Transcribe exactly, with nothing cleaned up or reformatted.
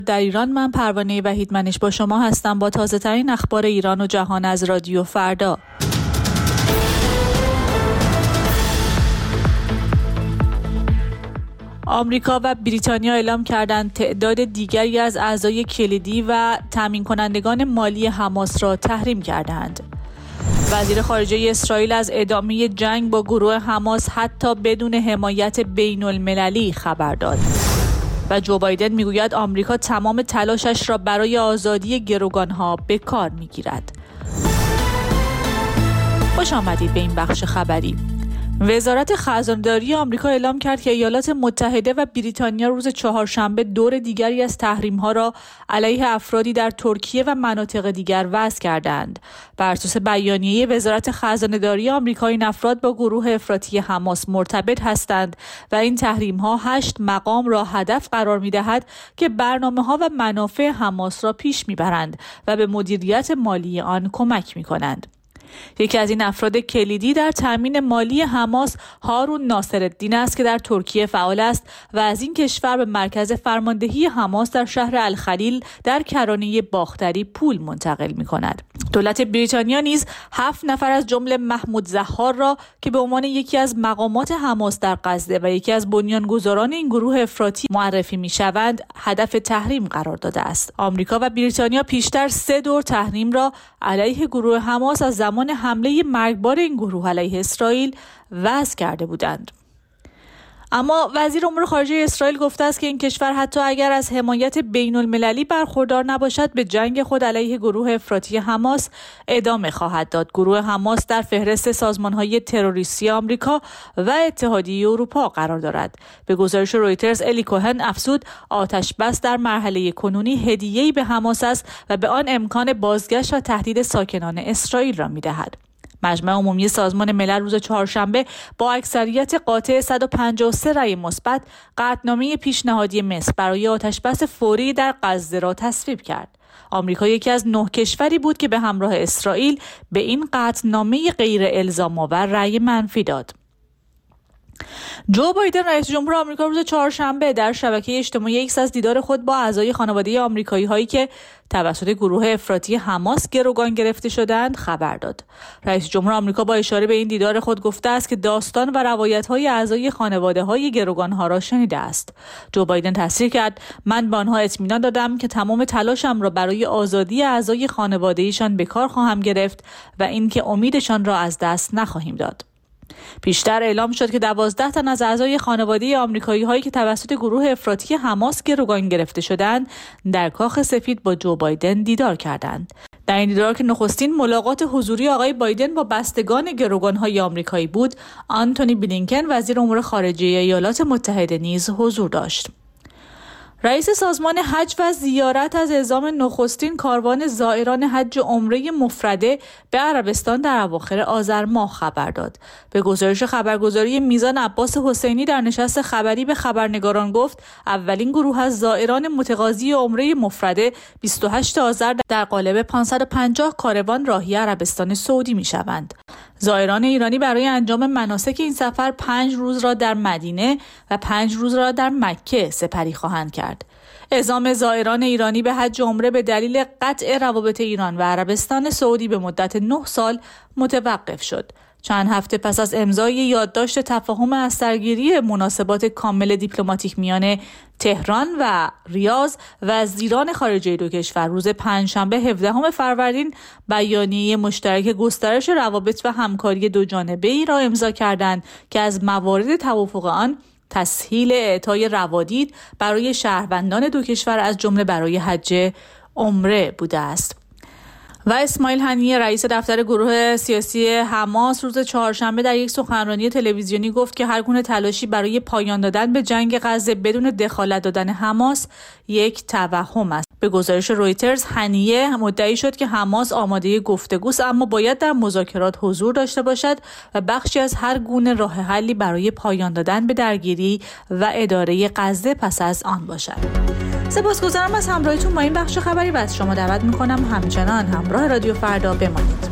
در ایران من پروانه وحیدمنش با شما هستم با تازه ترین اخبار ایران و جهان از رادیو فردا. آمریکا و بریتانیا اعلام کردند تعداد دیگری از اعضای کلیدی و تامین کنندگان مالی حماس را تحریم کردند. وزیر خارجه اسرائیل از ادامه جنگ با گروه حماس حتی بدون حمایت بین المللی خبر داد. و جو بایدن میگوید آمریکا تمام تلاشش را برای آزادی گروگانها به کار میگیرد. خوش آمدید به این بخش خبری. وزارت خزانه‌داری آمریکا اعلام کرد که ایالات متحده و بریتانیا روز چهارشنبه دور دیگری از تحریم‌ها را علیه افرادی در ترکیه و مناطق دیگر وضع کردند. بر اساس بیانیه وزارت خزانه‌داری آمریکا، این افراد با گروه افراطی حماس مرتبط هستند و این تحریم‌ها هشت مقام را هدف قرار می‌دهد که برنامه‌ها و منافع حماس را پیش می‌برند و به مدیریت مالی آن کمک می‌کنند. یکی از این افراد کلیدی در تامین مالی حماس هارون ناصرالدین است که در ترکیه فعال است و از این کشور به مرکز فرماندهی حماس در شهر الخلیل در کرانه باختری پول منتقل می‌کند. دولت بریتانیا نیز هفت نفر از جمله محمود زهار را که به عنوان یکی از مقامات حماس در غزه و یکی از بنیانگذاران این گروه افراطی معرفی می‌شوند هدف تحریم قرار داده است. آمریکا و بریتانیا پیشتر سه دور تحریم را علیه گروه حماس از زمان حمله مرگبار این گروه علیه اسرائیل وضع کرده بودند. اما وزیر امور خارجه اسرائیل گفته است که این کشور حتی اگر از حمایت بین المللی برخوردار نباشد به جنگ خود علیه گروه افراطی حماس ادامه خواهد داد. گروه حماس در فهرست سازمان‌های تروریستی آمریکا و اتحادیه اروپا قرار دارد. به گزارش رویترز الی کوهن افزود آتش بس در مرحله کنونی هدیه‌ای به حماس است و به آن امکان بازگشت و تهدید ساکنان اسرائیل را می‌دهد. مجمع عمومی سازمان ملل روز چهارشنبه با اکثریت قاطع صد و پنجاه و سه رأی مثبت قطعنامه پیشنهادی مصر برای آتشبس فوری در غزه را تصویب کرد. آمریکا یکی از نه کشوری بود که به همراه اسرائیل به این قطعنامه غیر الزام‌آور رأی منفی داد. جو بایدن رئیس جمهور آمریکا روز چهارشنبه در شبکه اجتماعی ایکس از دیدار خود با اعضای خانواده آمریکایی هایی که توسط گروه افراطی حماس گروگان گرفته شدند خبر داد. رئیس جمهور آمریکا با اشاره به این دیدار خود گفته است که داستان و روایت‌های اعضای خانواده‌های گروگان‌ها را شنیده است. جو بایدن تصریح کرد: من به آنها اطمینان دادم که تمام تلاشم را برای آزادی اعضای خانواده‌ایشان به کار خواهم گرفت و اینکه امیدشان را از دست نخواهیم داد. پیشتر اعلام شد که دوازده تن از اعضای خانواده آمریکایی هایی که توسط گروه افراطی حماس گروگان گرفته شدند در کاخ سفید با جو بایدن دیدار کردند. در این دیدار که نخستین ملاقات حضوری آقای بایدن با بستگان گروگان‌های آمریکایی بود، آنتونی بلینکن وزیر امور خارجه ایالات متحده نیز حضور داشت. رئیس سازمان حج و زیارت از اعزام نخستین کاروان زائران حج و عمره مفرده به عربستان در اواخر آذر ماه خبر داد. به گزارش خبرگزاری میزان عباس حسینی در نشست خبری به خبرنگاران گفت اولین گروه از زائران متقاضی عمره مفرده بیست و هشتم آذر در قالب پانصد و پنجاه کاروان راهی عربستان سعودی می‌شوند. زائران ایرانی برای انجام مناسک این سفر پنج روز را در مدینه و پنج روز را در مکه سپری خواهند کرد. اعزام زائران ایرانی به حج و عمره به دلیل قطع روابط ایران و عربستان سعودی به مدت نه سال متوقف شد. چند هفته پس از امضای یادداشت تفاهم از سرگیری مناسبات کامل دیپلماتیک میان تهران و ریاض، وزیران خارجه دو کشور روز پنجشنبه هفدهم فروردین بیانیه مشترک گسترش روابط و همکاری دو جانبه‌ای را امضا کردند که از موارد توافق آن تسهیل اعطای روادید برای شهروندان دو کشور از جمله برای حج عمره بوده است. و اسماعیل هنیه رئیس دفتر گروه سیاسی حماس روز چهارشنبه در یک سخنرانی تلویزیونی گفت که هر گونه تلاشی برای پایان دادن به جنگ غزه بدون دخالت دادن حماس یک توهم است. به گزارش رویترز هنیه مدعی شد که حماس آماده گفتگوست اما باید در مذاکرات حضور داشته باشد و بخشی از هر گونه راه حلی برای پایان دادن به درگیری و اداره غزه پس از آن باشد. سپاسگزارم از همراهیتون با این بخش خبری و از شما دعوت میکنم همچنان همراه رادیو فردا بمانید.